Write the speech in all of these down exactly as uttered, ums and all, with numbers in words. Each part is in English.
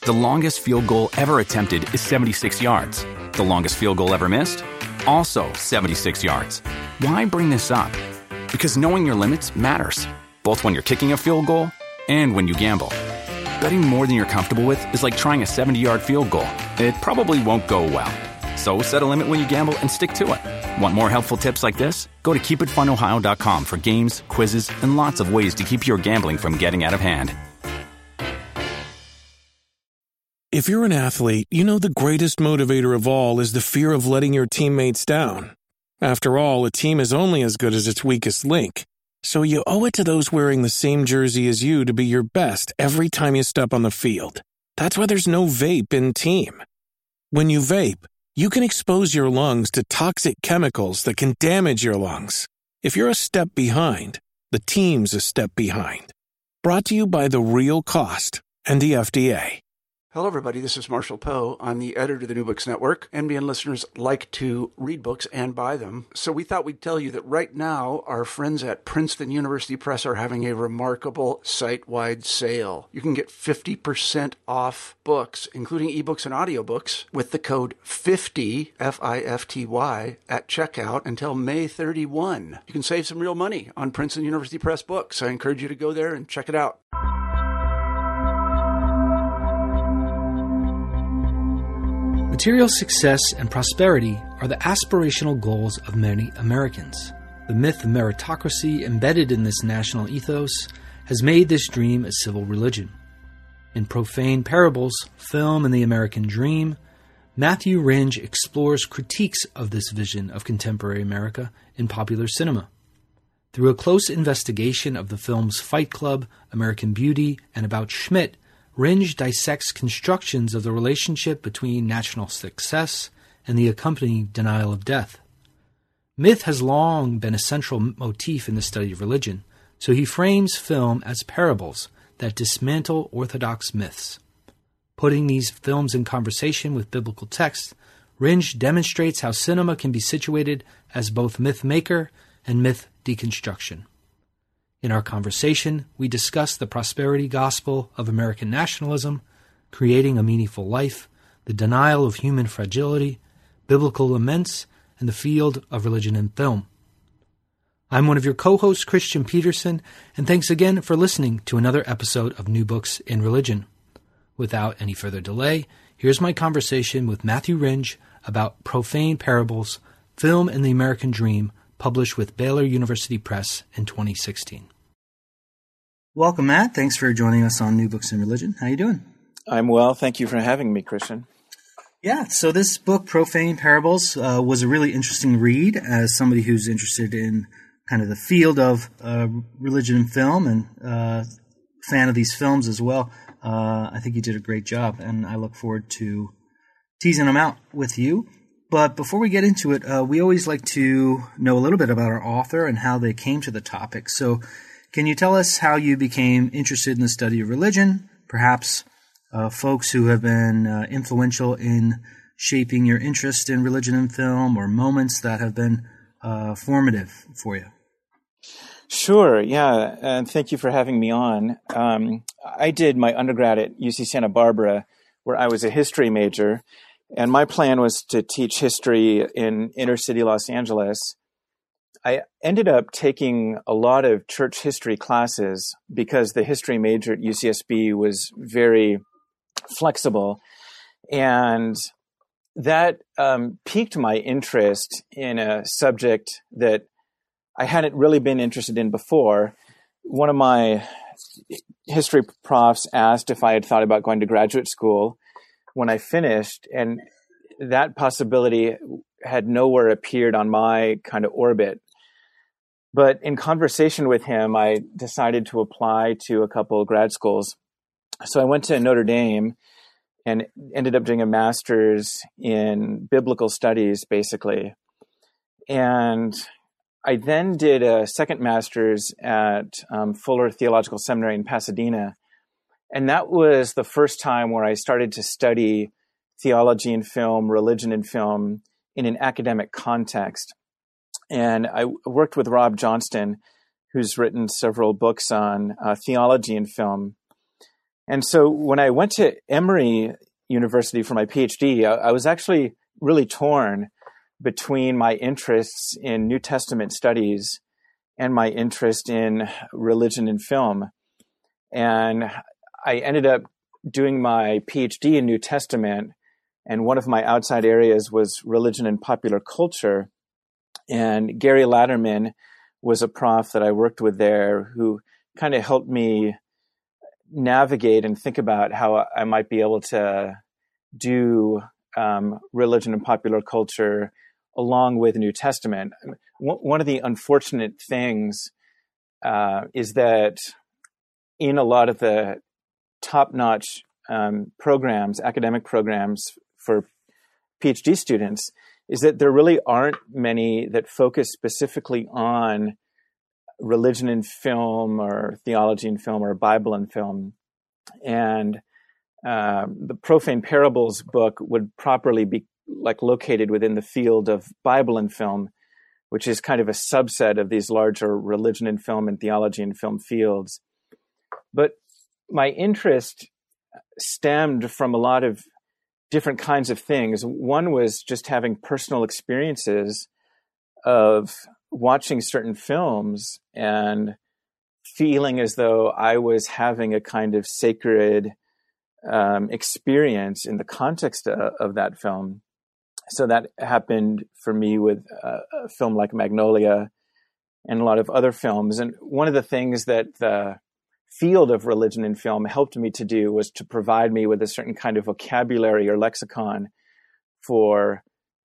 The longest field goal ever attempted is seventy-six yards. The longest field goal ever missed? Also seventy-six yards. Why bring this up? Because knowing your limits matters, both when you're kicking a field goal and when you gamble. Betting more than you're comfortable with is like trying a seventy-yard field goal. It probably won't go well. So set a limit when you gamble and stick to it. Want more helpful tips like this? Go to keep it fun ohio dot com for games, quizzes, and lots of ways to keep your gambling from getting out of hand. If you're an athlete, you know the greatest motivator of all is the fear of letting your teammates down. After all, a team is only as good as its weakest link. So you owe it to those wearing the same jersey as you to be your best every time you step on the field. That's why there's no vape in team. When you vape, you can expose your lungs to toxic chemicals that can damage your lungs. If you're a step behind, the team's a step behind. Brought to you by The Real Cost and the F D A. Hello, everybody. This is Marshall Poe. I'm the editor of the New Books Network. N B N listeners like to read books and buy them. So we thought we'd tell you that right now, our friends at Princeton University Press are having a remarkable site-wide sale. You can get fifty percent off books, including ebooks and audiobooks, with the code fifty, F I F T Y, at checkout until May thirty-first. You can save some real money on Princeton University Press books. I encourage you to go there and check it out. Material success and prosperity are the aspirational goals of many Americans. The myth of meritocracy embedded in this national ethos has made this dream a civil religion. In Profane Parables, Film and the American Dream, Matthew Ringe explores critiques of this vision of contemporary America in popular cinema. Through a close investigation of the films Fight Club, American Beauty, and About Schmidt, Ringe dissects constructions of the relationship between national success and the accompanying denial of death. Myth has long been a central motif in the study of religion, so he frames film as parables that dismantle orthodox myths. Putting these films in conversation with biblical texts, Ringe demonstrates how cinema can be situated as both myth maker and myth deconstruction. In our conversation, we discuss the prosperity gospel of American nationalism, creating a meaningful life, the denial of human fragility, biblical laments, and the field of religion and film. I'm one of your co-hosts, Christian Peterson, and thanks again for listening to another episode of New Books in Religion. Without any further delay, here's my conversation with Matthew Ringe about Profane Parables, Film and the American Dream, published with Baylor University Press in twenty sixteen. Welcome, Matt. Thanks for joining us on New Books in Religion. How you doing? I'm well. Thank you for having me, Christian. Yeah, so this book, Profane Parables, uh, was a really interesting read as somebody who's interested in kind of the field of uh, religion and film and uh, fan of these films as well. Uh, I think you did a great job, and I look forward to teasing them out with you. But before we get into it, uh, we always like to know a little bit about our author and how they came to the topic. So can you tell us how you became interested in the study of religion, perhaps uh, folks who have been uh, influential in shaping your interest in religion and film, or moments that have been uh, formative for you? Sure, yeah, and thank you for having me on. Um, I did my undergrad at U C Santa Barbara, where I was a history major. And my plan was to teach history in inner city Los Angeles. I ended up taking a lot of church history classes because the history major at U C S B was very flexible. And that um, piqued my interest in a subject that I hadn't really been interested in before. One of my history profs asked if I had thought about going to graduate school when I finished, and that possibility had nowhere appeared on my kind of orbit. But in conversation with him, I decided to apply to a couple of grad schools. So I went to Notre Dame and ended up doing a master's in biblical studies, basically. And I then did a second master's at um, Fuller Theological Seminary in Pasadena. And that was the first time where I started to study theology in film, religion in film, in an academic context. And I worked with Rob Johnston, who's written several books on uh, theology in film. And so when I went to Emory University for my PhD, I, I was actually really torn between my interests in New Testament studies and my interest in religion and film. And I ended up doing my PhD in New Testament, and one of my outside areas was religion and popular culture. And Gary Latterman was a prof that I worked with there who kind of helped me navigate and think about how I might be able to do um, religion and popular culture along with New Testament. One of the unfortunate things uh, is that in a lot of the top-notch um, programs, academic programs for PhD students, is that there really aren't many that focus specifically on religion in film or theology in film or Bible in film. And uh, the Profane Parables book would properly be like located within the field of Bible in film, which is kind of a subset of these larger religion in film and theology in film fields. But my interest stemmed from a lot of different kinds of things. One was just having personal experiences of watching certain films and feeling as though I was having a kind of sacred um, experience in the context of, of that film. So that happened for me with uh, a film like Magnolia and a lot of other films. And one of the things that the field of religion in film helped me to do was to provide me with a certain kind of vocabulary or lexicon for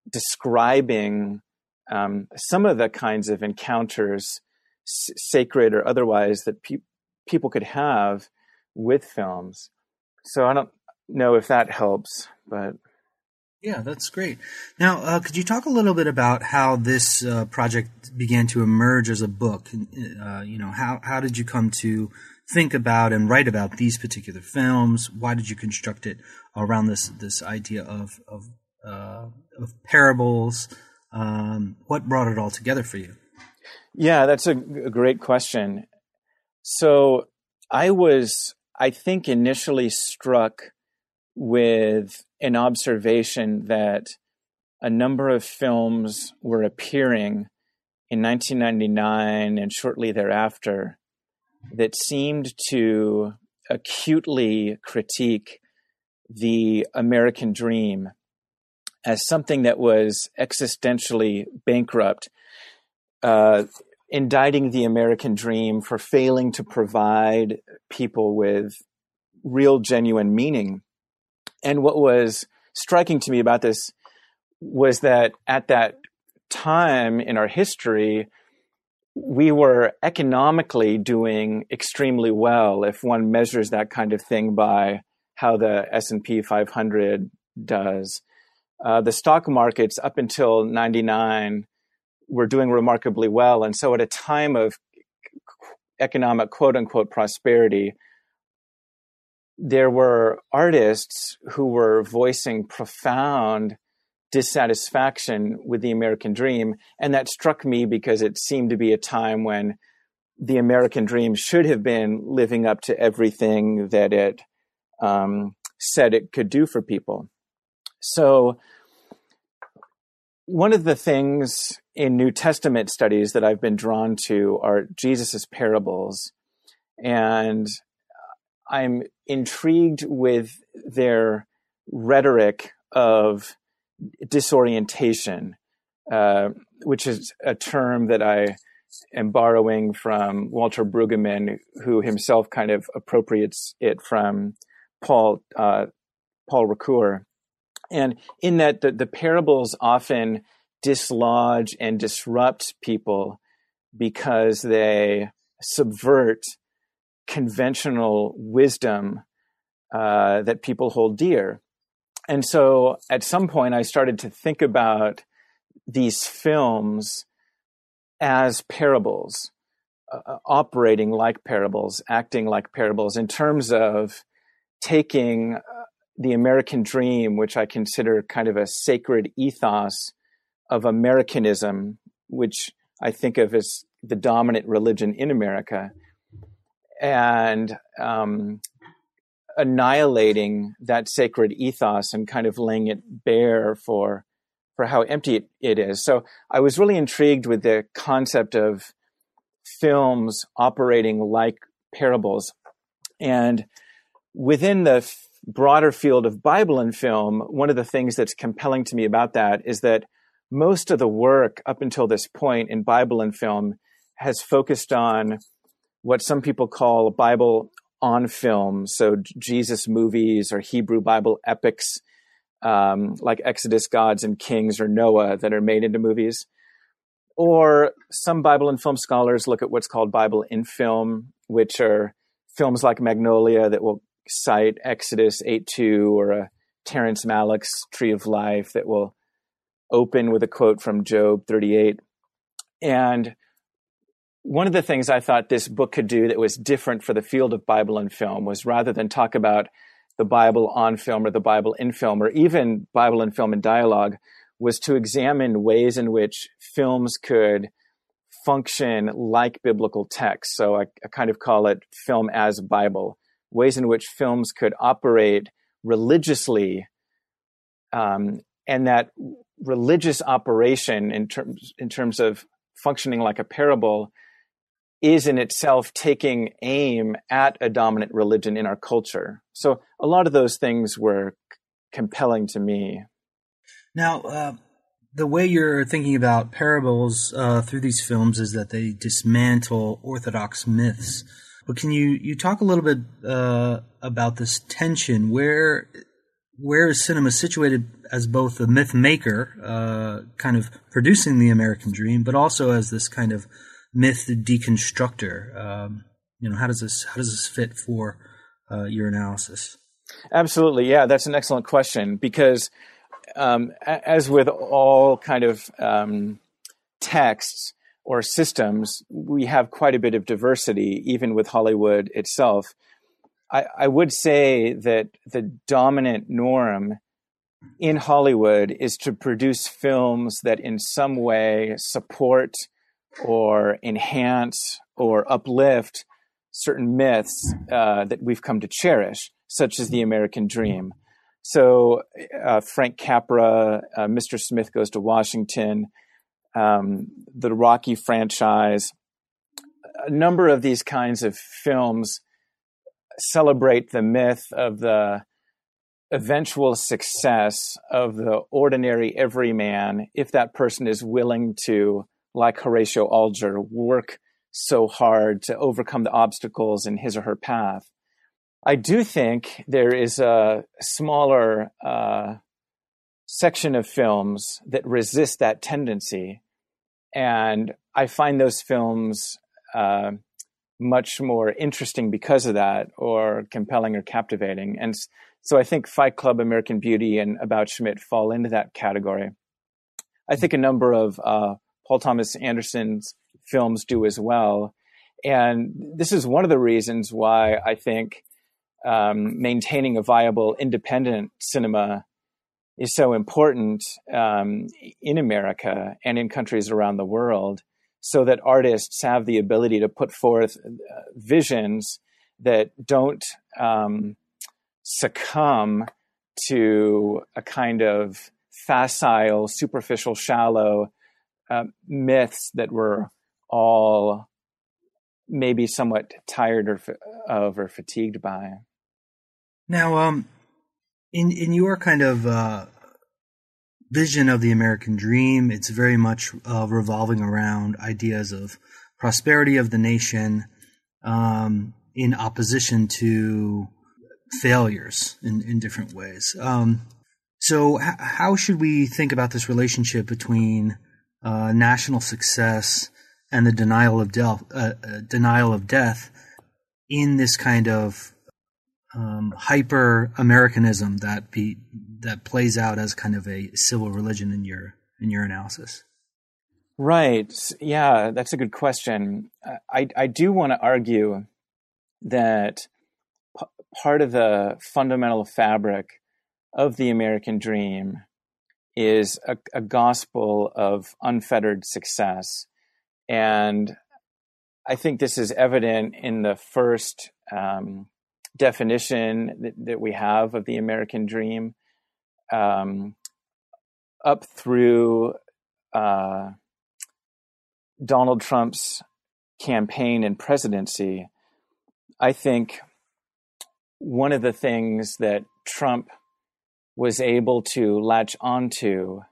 describing um, some of the kinds of encounters, s- sacred or otherwise, that pe- people could have with films. So I don't know if that helps, but... Yeah, that's great. Now, uh, could you talk a little bit about how this uh, project began to emerge as a book? Uh, you know, how how did you come to think about and write about these particular films? Why did you construct it around this this idea of of, uh, of parables? Um, what brought it all together for you? Yeah, that's a, a great question. So I was, I think, initially struck with an observation that a number of films were appearing in nineteen ninety-nine and shortly thereafter that seemed to acutely critique the American dream as something that was existentially bankrupt, uh, indicting the American dream for failing to provide people with real, genuine meaning. And what was striking to me about this was that at that time in our history, we were economically doing extremely well if one measures that kind of thing by how the S and P five hundred does. Uh, the stock markets up until ninety-nine were doing remarkably well. And so at a time of economic quote unquote prosperity, there were artists who were voicing profound dissatisfaction with the American dream. And that struck me because it seemed to be a time when the American dream should have been living up to everything that it um, said it could do for people. So one of the things in New Testament studies that I've been drawn to are Jesus's parables. And I'm intrigued with their rhetoric of disorientation, uh, which is a term that I am borrowing from Walter Brueggemann, who himself kind of appropriates it from Paul uh, Paul Ricoeur. And in that, the, the parables often dislodge and disrupt people because they subvert conventional wisdom uh, that people hold dear. And so at some point, I started to think about these films as parables, uh, operating like parables, acting like parables, in terms of taking the American dream, which I consider kind of a sacred ethos of Americanism, which I think of as the dominant religion in America, and um, annihilating that sacred ethos and kind of laying it bare for for how empty it, it is. So I was really intrigued with the concept of films operating like parables. And within the f- broader field of Bible and film, one of the things that's compelling to me about that is that most of the work up until this point in Bible and film has focused on what some people call Bible on film. So Jesus movies or Hebrew Bible epics, um, like Exodus, Gods, and Kings, or Noah, that are made into movies. Or some Bible and film scholars look at what's called Bible in film, which are films like Magnolia that will cite Exodus eight two, or a Terrence Malick's Tree of Life that will open with a quote from Job thirty-eight. And one of the things I thought this book could do that was different for the field of Bible and film was, rather than talk about the Bible on film or the Bible in film, or even Bible and film in dialogue, was to examine ways in which films could function like biblical text. So I, I kind of call it film as Bible, ways in which films could operate religiously, um, and that religious operation in terms in terms of functioning like a parable is in itself taking aim at a dominant religion in our culture. So a lot of those things were c- compelling to me. Now, uh, the way you're thinking about parables uh, through these films is that they dismantle orthodox myths. But can you, you talk a little bit uh, about this tension? Where where is cinema situated as both a myth maker, uh, kind of producing the American dream, but also as this kind of myth deconstructor? Um, you know, how does this how does this fit for uh, your analysis? Absolutely, yeah, that's an excellent question, because um, as with all kind of um, texts or systems, we have quite a bit of diversity, even with Hollywood itself. I, I would say that the dominant norm in Hollywood is to produce films that in some way support or enhance or uplift certain myths uh, that we've come to cherish, such as the American dream. So uh, Frank Capra, uh, Mister Smith Goes to Washington, um, the Rocky franchise, a number of these kinds of films celebrate the myth of the eventual success of the ordinary everyman if that person is willing to, like Horatio Alger, work so hard to overcome the obstacles in his or her path. I do think there is a smaller uh, section of films that resist that tendency, and I find those films uh, much more interesting because of that, or compelling or captivating. And so I think Fight Club, American Beauty, and About Schmidt fall into that category. I think a number of uh, Paul Thomas Anderson's films do as well. And this is one of the reasons why I think um, maintaining a viable independent cinema is so important um, in America and in countries around the world, so that artists have the ability to put forth uh, visions that don't um, succumb to a kind of facile, superficial, shallow uh, myths that we're all maybe somewhat tired or, of or fatigued by. Now, um, in in your kind of uh, vision of the American dream, it's very much uh, revolving around ideas of prosperity of the nation um, in opposition to failures in, in different ways. Um, so h- how should we think about this relationship between uh, national success and the denial of, del- uh, uh, denial of death in this kind of um, hyper-Americanism that be, that plays out as kind of a civil religion in your in your analysis? Right. Yeah, that's a good question. I, I do want to argue that p- part of the fundamental fabric of the American dream is a, a gospel of unfettered success. And I think this is evident in the first um, definition that, that we have of the American dream, um, up through uh, Donald Trump's campaign and presidency, I think one of the things that Trump was able to latch onto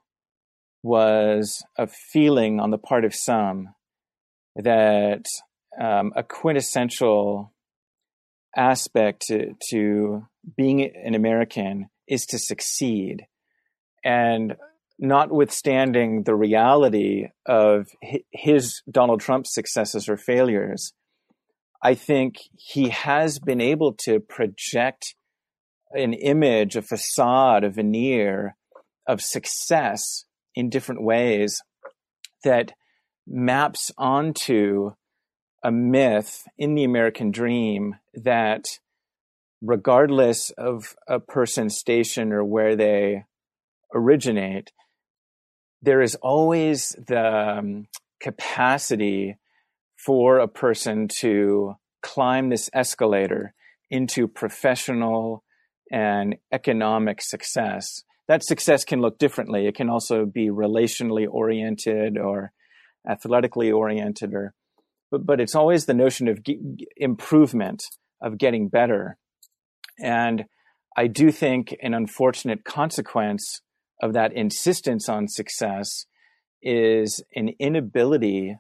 was a feeling on the part of some that um, a quintessential aspect to, to being an American is to succeed. And notwithstanding the reality of his, Donald Trump's successes or failures, I think he has been able to project an image, a facade, a veneer of success in different ways that maps onto a myth in the American dream that, regardless of a person's station or where they originate, there is always the um, capacity for a person to climb this escalator into professional and economic success. That success can look differently. It can also be relationally oriented or athletically oriented, or but, but it's always the notion of g- improvement, of getting better. And I do think an unfortunate consequence of that insistence on success is an inability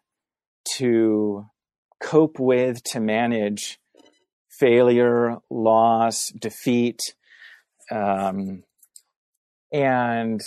to cope with, to manage failure, loss, defeat. Um, and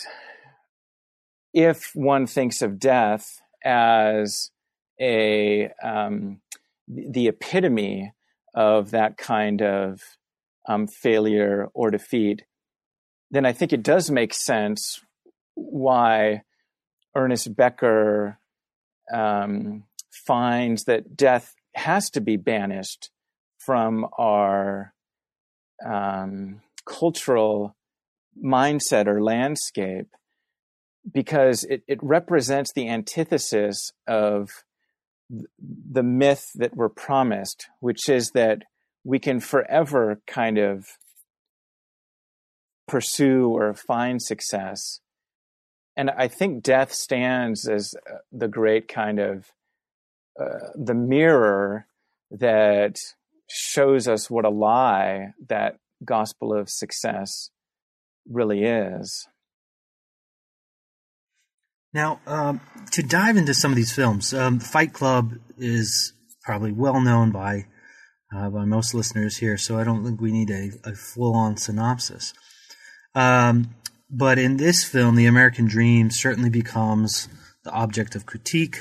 if one thinks of death as a um, the epitome of that kind of um, failure or defeat, then I think it does make sense why Ernest Becker um, finds that death has to be banished from our um, cultural mindset or landscape, because it, it represents the antithesis of th- the myth that we're promised, which is that we can forever kind of pursue or find success. And I think death stands as the great kind of uh, the mirror that shows us what a lie that gospel of success really is. Now, um, to dive into some of these films, um, Fight Club is probably well known by uh, by most listeners here, so I don't think we need a, a full-on synopsis. Um, but in this film, the American dream certainly becomes the object of critique.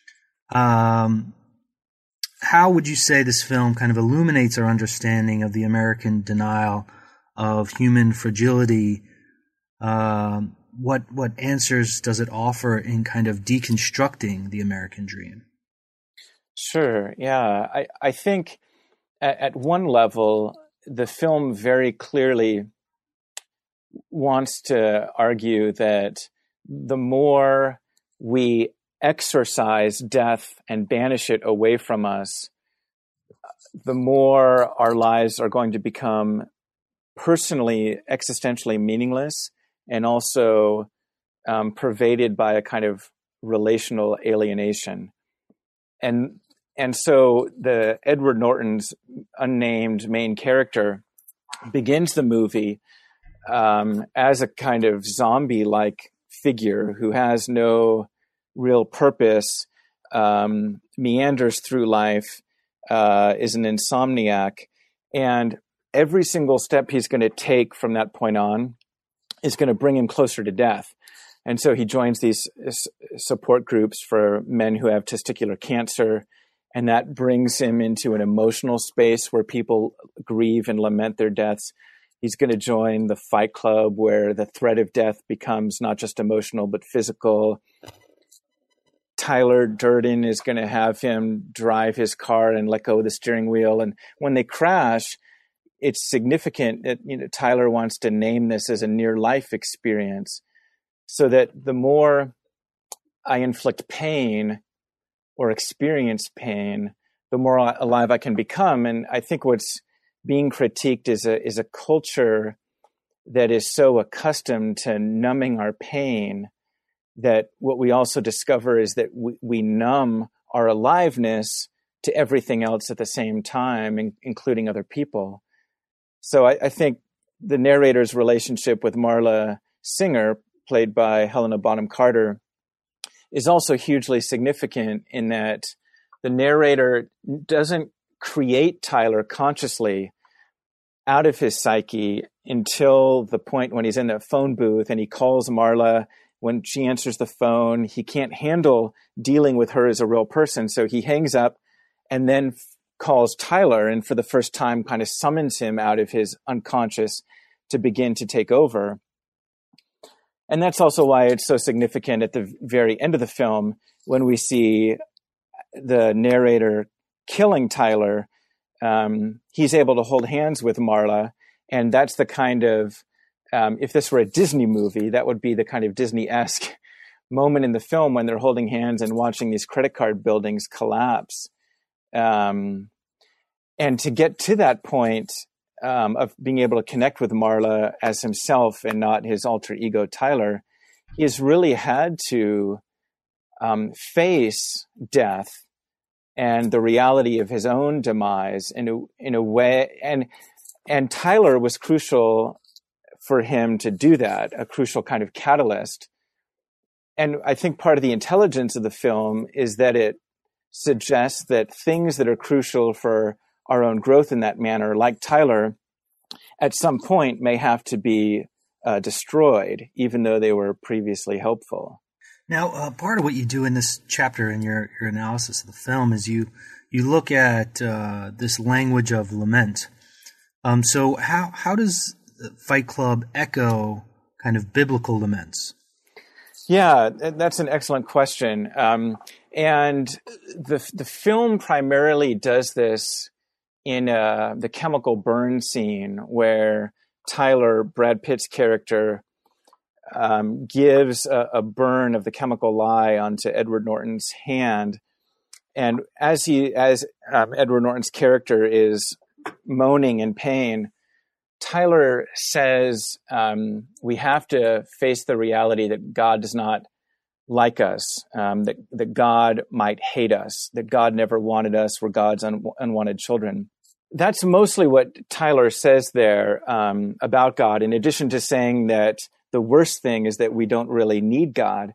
Um, how would you say this film kind of illuminates our understanding of the American denial of human fragility? Um, what what answers does it offer in kind of deconstructing the American dream? Sure, yeah. I, I think at, at one level, the film very clearly wants to argue that the more we exorcise death and banish it away from us, the more our lives are going to become personally, existentially meaningless, and also um, pervaded by a kind of relational alienation. And and so the Edward Norton's unnamed main character begins the movie um, as a kind of zombie-like figure who has no real purpose, um, meanders through life, uh, is an insomniac, and every single step he's going to take from that point on is going to bring him closer to death. And so he joins these support groups for men who have testicular cancer, and that brings him into an emotional space where people grieve and lament their deaths. He's going to join the Fight Club, where the threat of death becomes not just emotional, but physical. Tyler Durden is going to have him drive his car and let go of the steering wheel. And when they crash, it's significant that, you know, Tyler wants to name this as a near-life experience, so that the more I inflict pain or experience pain, the more alive I can become. And I think what's being critiqued is a is a culture that is so accustomed to numbing our pain that what we also discover is that we, we numb our aliveness to everything else at the same time, in, including other people. So I, I think the narrator's relationship with Marla Singer, played by Helena Bonham Carter, is also hugely significant in that the narrator doesn't create Tyler consciously out of his psyche until the point when he's in the phone booth and he calls Marla. When she answers the phone, he can't handle dealing with her as a real person, so he hangs up and then f- calls Tyler, and for the first time kind of summons him out of his unconscious to begin to take over. And that's also why it's so significant at the very end of the film when we see the narrator killing Tyler. Um, he's able to hold hands with Marla, and that's the kind of, um, if this were a Disney movie, that would be the kind of Disney-esque moment in the film when they're holding hands and watching these credit card buildings collapse. Um, and to get to that point um, of being able to connect with Marla as himself and not his alter ego Tyler, he's really had to um, face death and the reality of his own demise in a, in a way. And, and Tyler was crucial for him to do that, a crucial kind of catalyst. And I think part of the intelligence of the film is that it suggests that things that are crucial for our own growth in that manner, like Tyler, at some point may have to be uh, destroyed, even though they were previously helpful. Now, uh, part of what you do in this chapter in your, your analysis of the film is you you look at uh, this language of lament. Um, so how how does Fight Club echo kind of biblical laments? Yeah, that's an excellent question. Um, and the the film primarily does this in uh, the chemical burn scene where Tyler, Brad Pitt's character, um, gives a, a burn of the chemical lye onto Edward Norton's hand. And as he, as um, Edward Norton's character is moaning in pain, Tyler says, um, we have to face the reality that God does not like us, um, that, that God might hate us, that God never wanted us. We're God's un- unwanted children. That's mostly what Tyler says there um, about God, in addition to saying that the worst thing is that we don't really need God.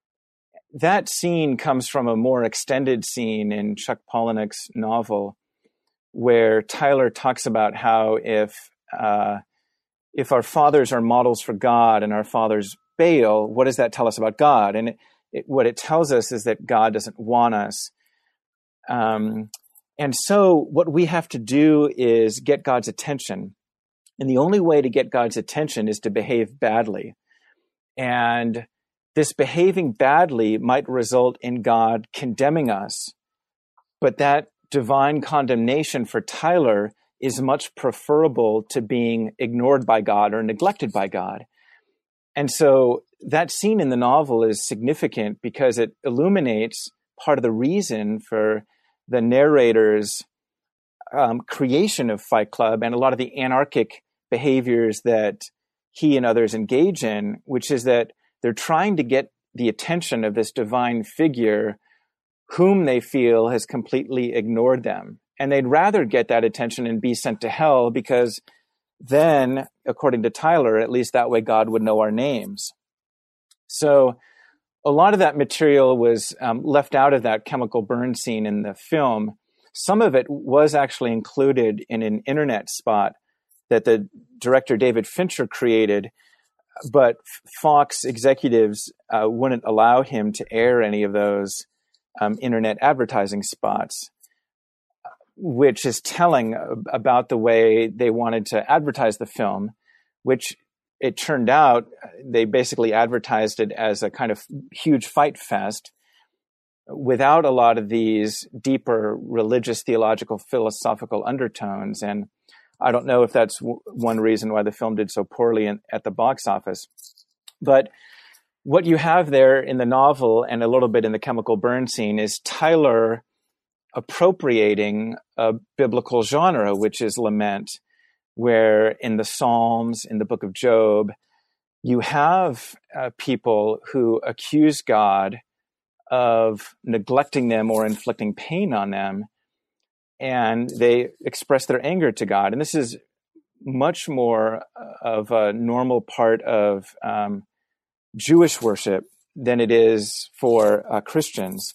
That scene comes from a more extended scene in Chuck Palahniuk's novel, where Tyler talks about how if uh, if our fathers are models for God and our fathers bail, what does that tell us about God? And it, it, what it tells us is that God doesn't want us. Um, and so what we have to do is get God's attention. And the only way to get God's attention is to behave badly. And this behaving badly might result in God condemning us. But that divine condemnation for Tyler is much preferable to being ignored by God or neglected by God. And so that scene in the novel is significant because it illuminates part of the reason for the narrator's um, creation of Fight Club and a lot of the anarchic behaviors that he and others engage in, which is that they're trying to get the attention of this divine figure whom they feel has completely ignored them. And they'd rather get that attention and be sent to hell, because then, according to Tyler, at least that way God would know our names. So a lot of that material was um, left out of that chemical burn scene in the film. Some of it was actually included in an internet spot that the director David Fincher created, but Fox executives uh, wouldn't allow him to air any of those um, internet advertising spots, which is telling about the way they wanted to advertise the film, which it turned out they basically advertised it as a kind of huge fight fest without a lot of these deeper religious, theological, philosophical undertones. And I don't know if that's w- one reason why the film did so poorly in, at the box office. But what you have there in the novel and a little bit in the chemical burn scene is Tyler appropriating a biblical genre, which is lament, where in the Psalms, in the book of Job, you have uh, people who accuse God of neglecting them or inflicting pain on them, and they express their anger to God. And this is much more of a normal part of um, Jewish worship than it is for uh, Christians.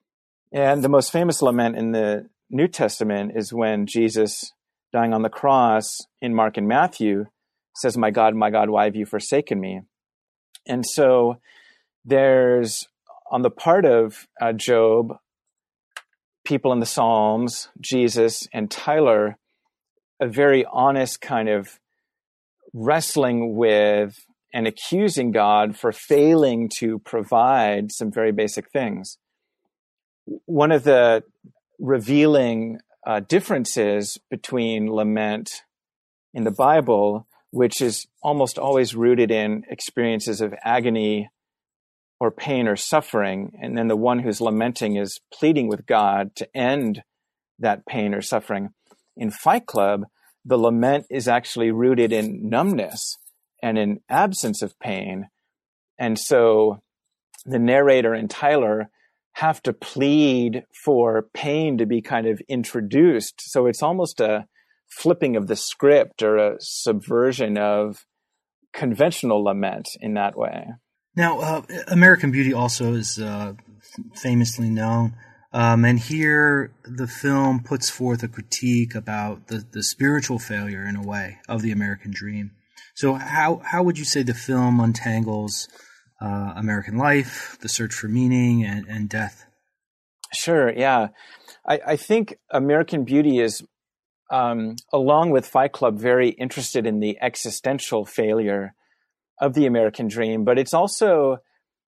And the most famous lament in the New Testament is when Jesus, dying on the cross in Mark and Matthew, says, "My God, my God, why have you forsaken me?" And so there's, on the part of uh, Job, people in the Psalms, Jesus, and Tyler, a very honest kind of wrestling with and accusing God for failing to provide some very basic things. One of the revealing uh, differences between lament in the Bible, which is almost always rooted in experiences of agony or pain or suffering, and then the one who's lamenting is pleading with God to end that pain or suffering. In Fight Club, the lament is actually rooted in numbness and in absence of pain. And so the narrator and Tyler have to plead for pain to be kind of introduced. So it's almost a flipping of the script or a subversion of conventional lament in that way. Now, uh, American Beauty also is uh, famously known. Um, and here the film puts forth a critique about the, the spiritual failure, in a way, of the American dream. So how how would you say the film untangles uh, American life, the search for meaning, and, and death? Sure, yeah. I, I think American Beauty is, um, along with Fight Club, very interested in the existential failure of the American dream, but it's also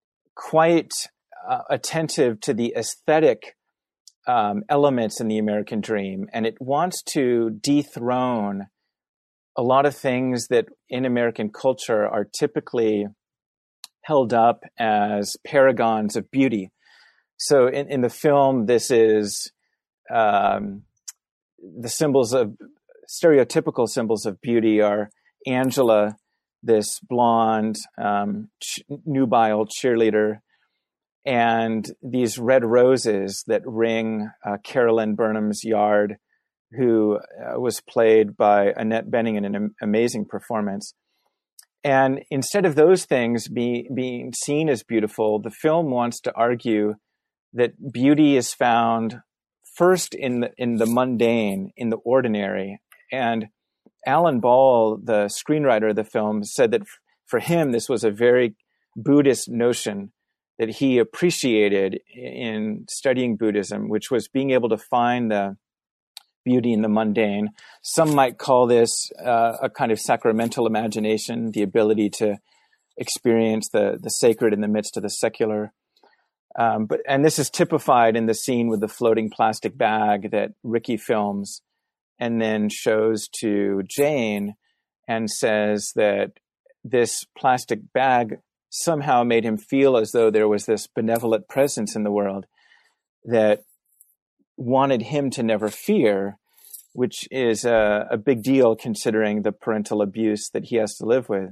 quite uh, attentive to the aesthetic um, elements in the American dream, and it wants to dethrone a lot of things that in American culture are typically held up as paragons of beauty. So in, in the film, this is um, the symbols of, stereotypical symbols of beauty are Angela, this blonde, um, ch- nubile cheerleader, and these red roses that ring uh, Carolyn Burnham's yard, who uh, was played by Annette Bening in an am- amazing performance. And instead of those things be, being seen as beautiful, the film wants to argue that beauty is found first in the, in the mundane, in the ordinary. And Alan Ball, the screenwriter of the film, said that f- for him, this was a very Buddhist notion that he appreciated in studying Buddhism, which was being able to find the beauty in the mundane. Some might call this uh, a kind of sacramental imagination, the ability to experience the, the sacred in the midst of the secular. Um, but and this is typified in the scene with the floating plastic bag that Ricky films and then shows to Jane and says that this plastic bag somehow made him feel as though there was this benevolent presence in the world that wanted him to never fear, which is a, a big deal considering the parental abuse that he has to live with.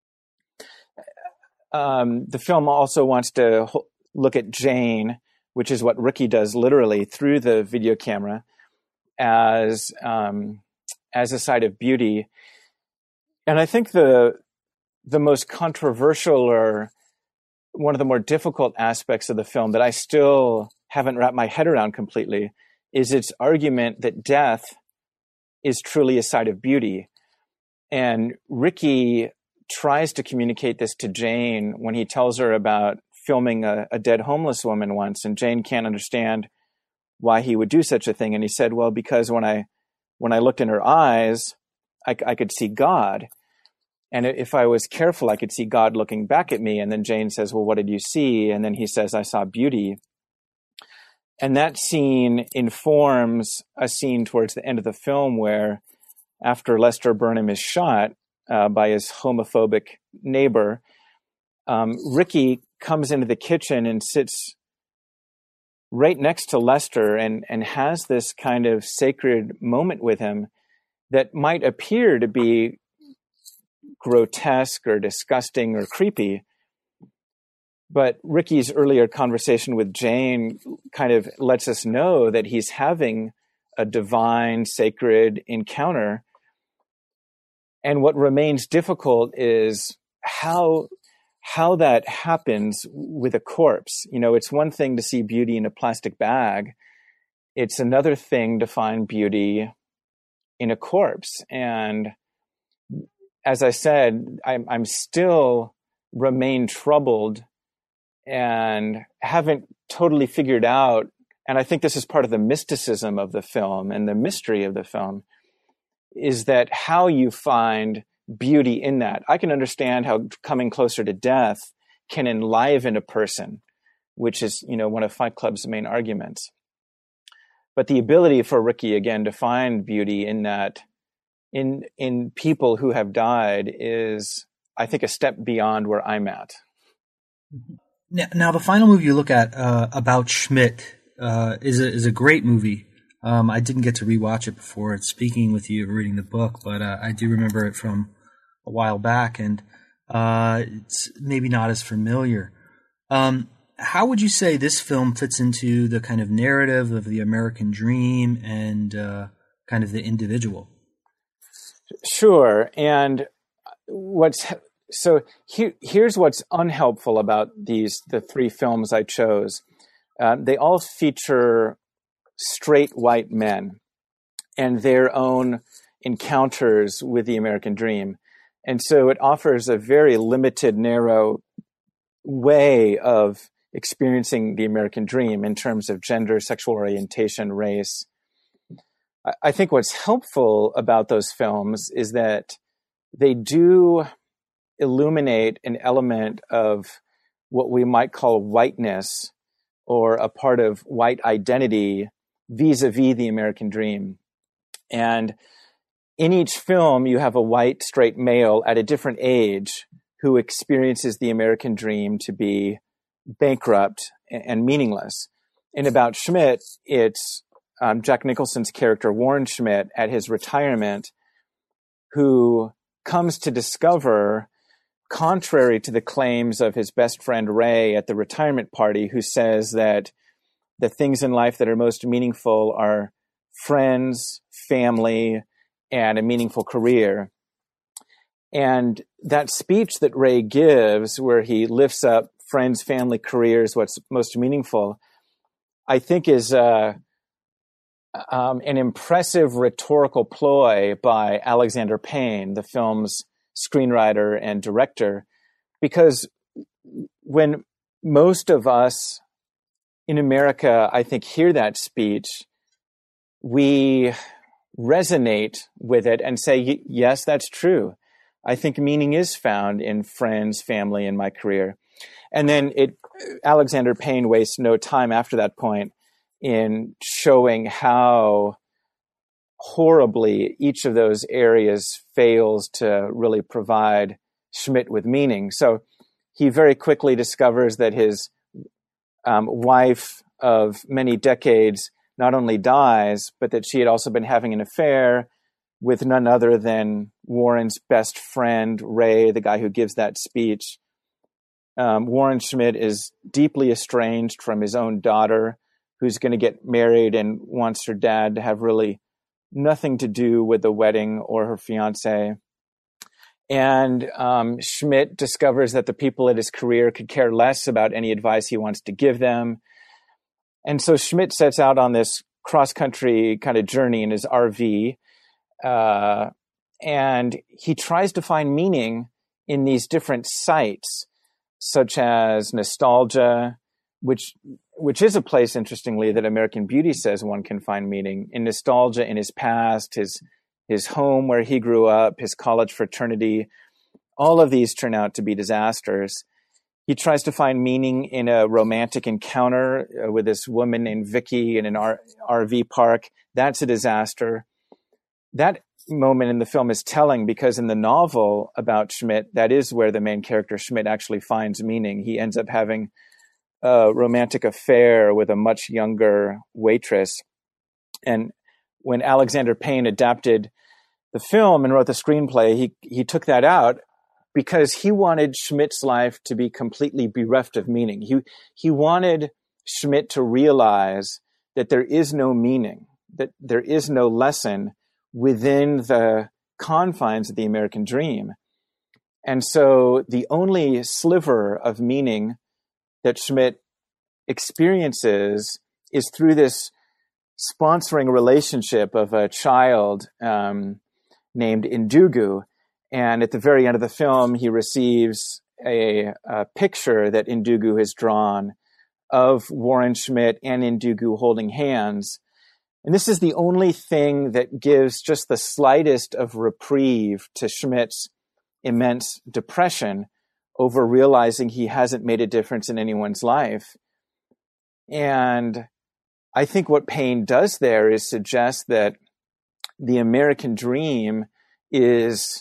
Um, the film also wants to ho- look at Jane, which is what Ricky does literally through the video camera, as um, as a side of beauty. And I think the the most controversial or one of the more difficult aspects of the film that I still haven't wrapped my head around completely is its argument that death is truly a side of beauty. And Ricky tries to communicate this to Jane when he tells her about filming a, a dead homeless woman once, and Jane can't understand why he would do such a thing. And he said, well, because when I when I looked in her eyes, I, I could see God. And if I was careful, I could see God looking back at me. And then Jane says, well, what did you see? And then he says, I saw beauty. And that scene informs a scene towards the end of the film where after Lester Burnham is shot uh, by his homophobic neighbor, um, Ricky comes into the kitchen and sits right next to Lester and, and has this kind of sacred moment with him that might appear to be grotesque or disgusting or creepy. But Ricky's earlier conversation with Jane kind of lets us know that he's having a divine, sacred encounter. And what remains difficult is how how that happens with a corpse. You know, it's one thing to see beauty in a plastic bag. It's another thing to find beauty in a corpse. And as I said, I'm, I'm still remain troubled and haven't totally figured out. And I think this is part of the mysticism of the film and the mystery of the film, is that how you find beauty in that. I can understand how coming closer to death can enliven a person, which is, you know, one of Fight Club's main arguments. But the ability for Ricky, again, to find beauty in that, in in people who have died, is, I think, a step beyond where I'm at. Now, now the final movie you look at, uh, About Schmidt, uh, is a, is a great movie. Um, I didn't get to rewatch it before speaking with you, reading the book, but uh, I do remember it from a while back, and uh, it's maybe not as familiar. Um, how would you say this film fits into the kind of narrative of the American dream and uh, kind of the individual? Sure. And what's so here, here's what's unhelpful about these the three films I chose. Uh, they all feature straight white men and their own encounters with the American dream. And so it offers a very limited, narrow way of experiencing the American dream in terms of gender, sexual orientation, race. I think what's helpful about those films is that they do illuminate an element of what we might call whiteness, or a part of white identity vis-a-vis the American dream. And in each film, you have a white, straight male at a different age who experiences the American dream to be bankrupt and meaningless. And About Schmidt, it's um, Jack Nicholson's character, Warren Schmidt, at his retirement, who comes to discover, contrary to the claims of his best friend Ray at the retirement party, who says that the things in life that are most meaningful are friends, family, and a meaningful career. And that speech that Ray gives, where he lifts up friends, family, careers, what's most meaningful, I think is uh, um, an impressive rhetorical ploy by Alexander Payne, the film's screenwriter and director, because when most of us in America, I think, hear that speech, we resonate with it and say, yes, that's true. I think meaning is found in friends, family, and my career. And then it, Alexander Payne wastes no time after that point in showing how horribly each of those areas fails to really provide Schmidt with meaning. So he very quickly discovers that his um, wife of many decades not only dies, but that she had also been having an affair with none other than Warren's best friend, Ray, the guy who gives that speech. Um, Warren Schmidt is deeply estranged from his own daughter, who's going to get married and wants her dad to have really nothing to do with the wedding or her fiance. And um, Schmidt discovers that the people at his career could care less about any advice he wants to give them. And so Schmidt sets out on this cross-country kind of journey in his R V, uh, and he tries to find meaning in these different sites, such as nostalgia, which which is a place, interestingly, that American Beauty says one can find meaning in nostalgia in his past, his his home where he grew up, his college fraternity. All of these turn out to be disasters. He tries to find meaning in a romantic encounter uh, with this woman named Vicky in an R- RV park. That's a disaster. That moment in the film is telling because in the novel about Schmidt, that is where the main character Schmidt actually finds meaning. He ends up having a romantic affair with a much younger waitress. And when Alexander Payne adapted the film and wrote the screenplay, he he took that out because he wanted Schmidt's life to be completely bereft of meaning. He he wanted Schmidt to realize that there is no meaning, that there is no lesson within the confines of the American dream. And so the only sliver of meaning that Schmidt experiences is through this sponsoring relationship of a child um, named Indugu. And at the very end of the film, he receives a, a picture that Indugu has drawn of Warren Schmidt and Indugu holding hands. And this is the only thing that gives just the slightest of reprieve to Schmidt's immense depression over realizing he hasn't made a difference in anyone's life. And I think what Payne does there is suggest that the American dream is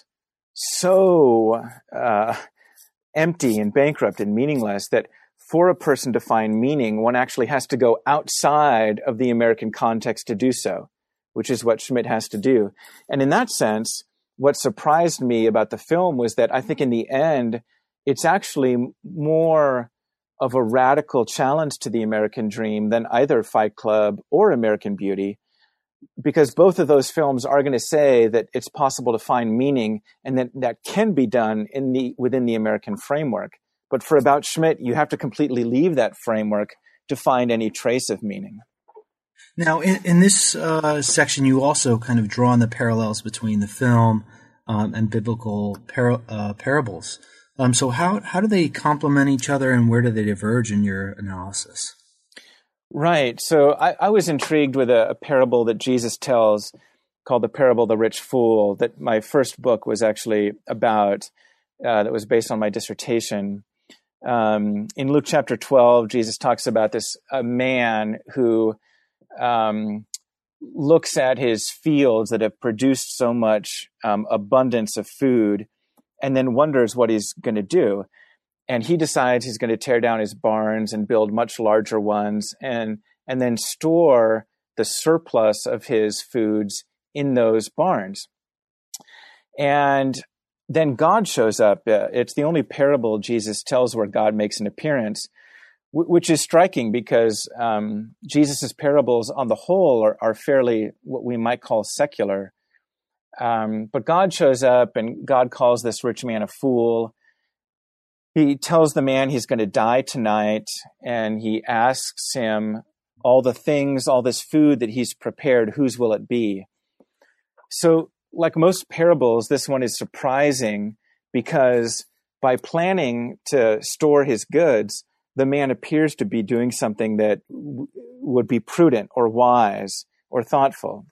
so uh, empty and bankrupt and meaningless that for a person to find meaning, one actually has to go outside of the American context to do so, which is what Schmidt has to do. And in that sense, what surprised me about the film was that I think in the end, it's actually more of a radical challenge to the American dream than either Fight Club or American Beauty, because both of those films are going to say that it's possible to find meaning and that that can be done in the within the American framework. But for About Schmidt, you have to completely leave that framework to find any trace of meaning. Now, in, in this uh, section, you also kind of draw on the parallels between the film um, and biblical par- uh, parables. Um, so how how do they complement each other, and where do they diverge in your analysis? Right. So I, I was intrigued with a, a parable that Jesus tells called the Parable of the Rich Fool that my first book was actually about, uh, that was based on my dissertation. Um, in Luke chapter twelve, Jesus talks about this a man who um, looks at his fields that have produced so much um, abundance of food and then wonders what he's going to do. And he decides he's going to tear down his barns and build much larger ones and and then store the surplus of his foods in those barns. And then God shows up. Uh, it's the only parable Jesus tells where God makes an appearance, w- which is striking because um, Jesus's parables on the whole are, are fairly what we might call secular. Um, but God shows up and God calls this rich man a fool. He tells the man he's going to die tonight, and he asks him all the things, all this food that he's prepared, whose will it be? So like most parables, this one is surprising because by planning to store his goods, the man appears to be doing something that w- would be prudent or wise or thoughtful.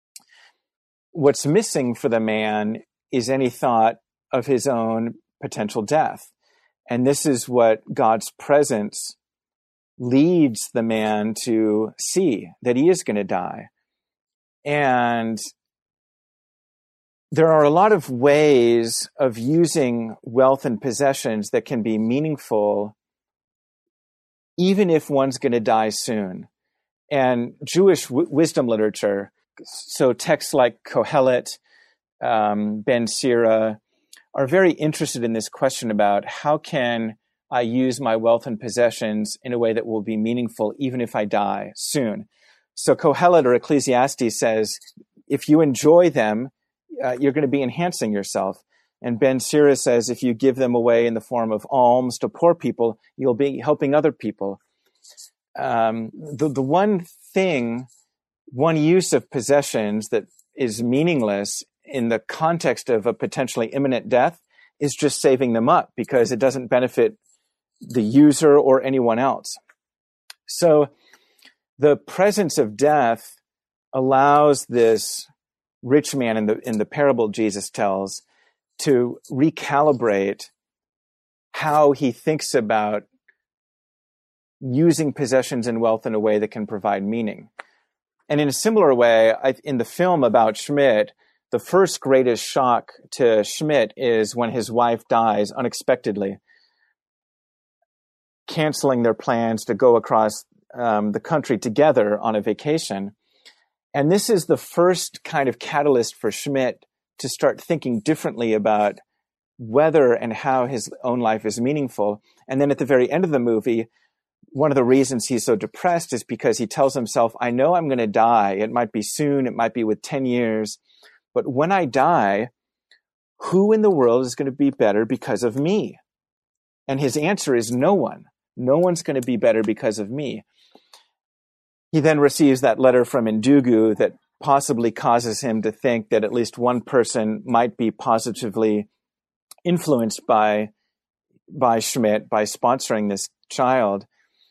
What's missing for the man is any thought of his own potential death. And this is what God's presence leads the man to see, that he is going to die. And there are a lot of ways of using wealth and possessions that can be meaningful, even if one's going to die soon. And Jewish w- wisdom literature, so texts like Kohelet, um, Ben Sira, are very interested in this question about how can I use my wealth and possessions in a way that will be meaningful even if I die soon. So Kohelet or Ecclesiastes says, if you enjoy them, uh, you're going to be enhancing yourself. And Ben Sira says, if you give them away in the form of alms to poor people, you'll be helping other people. Um, the, the one thing, one use of possessions that is meaningless in the context of a potentially imminent death is just saving them up because it doesn't benefit the user or anyone else. So the presence of death allows this rich man in the in the parable Jesus tells to recalibrate how he thinks about using possessions and wealth in a way that can provide meaning. And in a similar way, I, in the film About Schmidt, the first greatest shock to Schmidt is when his wife dies unexpectedly. canceling their plans to go across um, the country together on a vacation. And this is the first kind of catalyst for Schmidt to start thinking differently about whether and how his own life is meaningful. And then at the very end of the movie, one of the reasons he's so depressed is because he tells himself, I know I'm going to die. It might be soon. It might be with ten years. But when I die, who in the world is going to be better because of me? And his answer is no one. No one's going to be better because of me. He then receives that letter from Ndugu that possibly causes him to think that at least one person might be positively influenced by, by Schmidt, by sponsoring this child.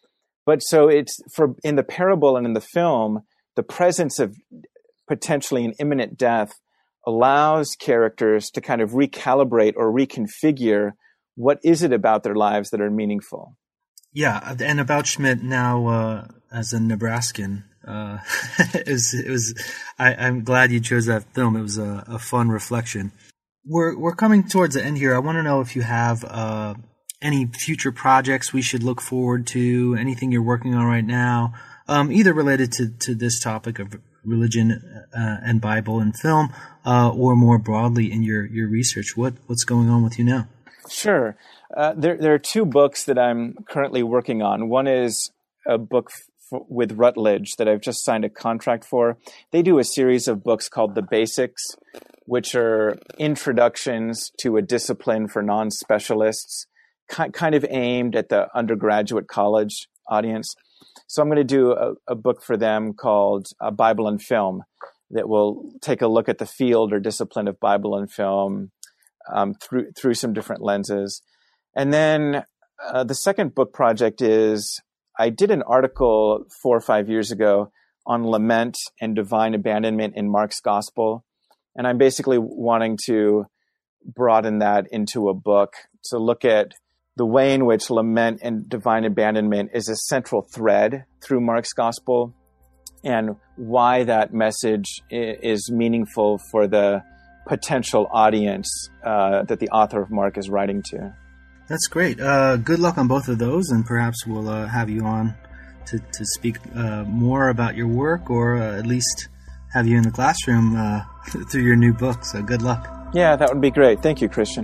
But so it's for in the parable and in the film, the presence of potentially an imminent death allows characters to kind of recalibrate or reconfigure what is it about their lives that are meaningful. Yeah, and about Schmidt now uh, as a Nebraskan, uh, it was, it was I, I'm glad you chose that film. It was a, a fun reflection. We're we're coming towards the end here. I want to know if you have uh, any future projects we should look forward to, anything you're working on right now, um, either related to, to this topic of religion uh, and Bible and film, uh, or more broadly in your, your research. What what's going on with you now? Sure. Uh, there, there are two books that I'm currently working on. One is a book f- with Routledge that I've just signed a contract for. They do a series of books called The Basics, which are introductions to a discipline for non-specialists, ki- kind of aimed at the undergraduate college audience. So I'm going to do a, a book for them called uh, Bible and Film that will take a look at the field or discipline of Bible and film um, through through some different lenses. And then uh, the second book project is I did an article four or five years ago on lament and divine abandonment in Mark's gospel. And I'm basically wanting to broaden that into a book to look at the way in which lament and divine abandonment is a central thread through Mark's gospel and why that message is meaningful for the potential audience uh, that the author of Mark is writing to. That's great. Uh, good luck on both of those, and perhaps we'll uh, have you on to, to speak uh, more about your work, or uh, at least have you in the classroom uh, through your new book. So good luck. Yeah, that would be great. Thank you, Christian.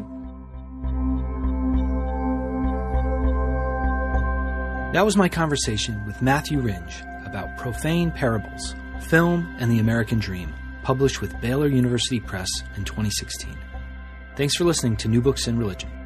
That was my conversation with Matthew Ringe about Profane Parables, Film and the American Dream, published with Baylor University Press in twenty sixteen. Thanks for listening to New Books in Religion.